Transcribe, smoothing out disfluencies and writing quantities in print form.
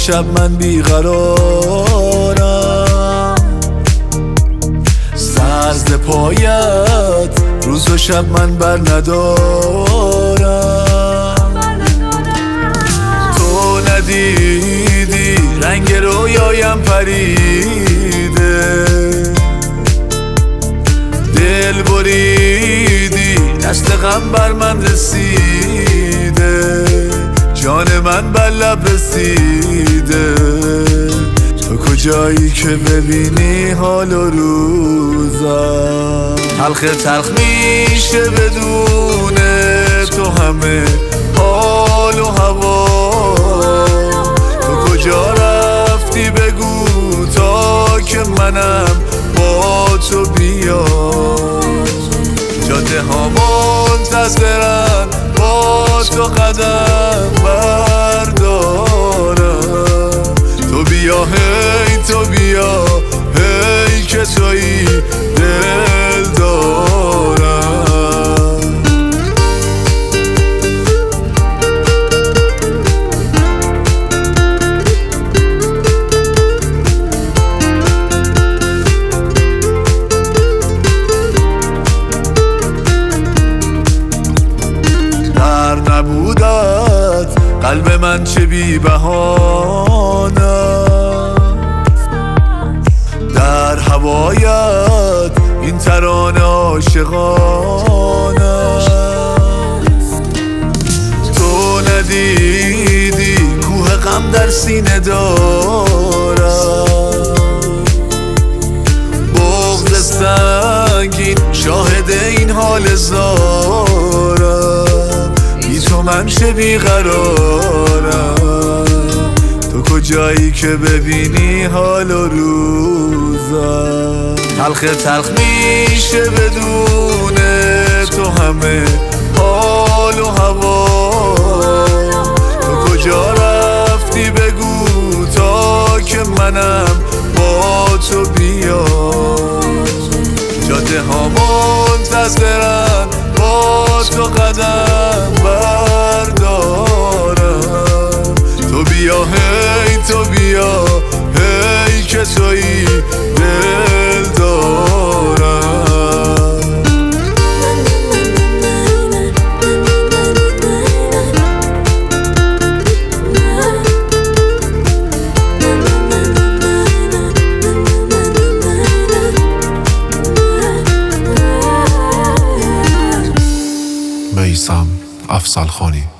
شب من بیقرارم، سرز پایت روز و شب من بر ندارم. تو ندیدی رنگ رویایم پریده، دل بریدی دست غم بر من رسیده، جان من بر لب رسیده. تو کجایی که ببینی حال و روزم، تلخ تلخ میشه بدون تو همه حال و هوا. تو کجا رفتی بگو تا که منم با تو بیام. جاده ها منتظرن با تو قدم بردارم. تو بیا هی تو بیا هی که تویی دل دارم. نبودت قلب من چه بی بهانه، در هوایت این ترانه عاشقانه. تو ندیدی کوه غم در سینه دارم، بغض سنگین شاهد این حال زارم. تو من چه بیقرارم، تو کجایی که ببینی حال و روزم. تلخ تلخ میشه بدون تو همه حال و هوا. تو کجا رفتی بگو تا که منم با تو بیام. جاده ها منتظرن با تو قدم بردارم. تو بیا هی تو بیا هی که تویی دل دارم. میثم افضلخانی.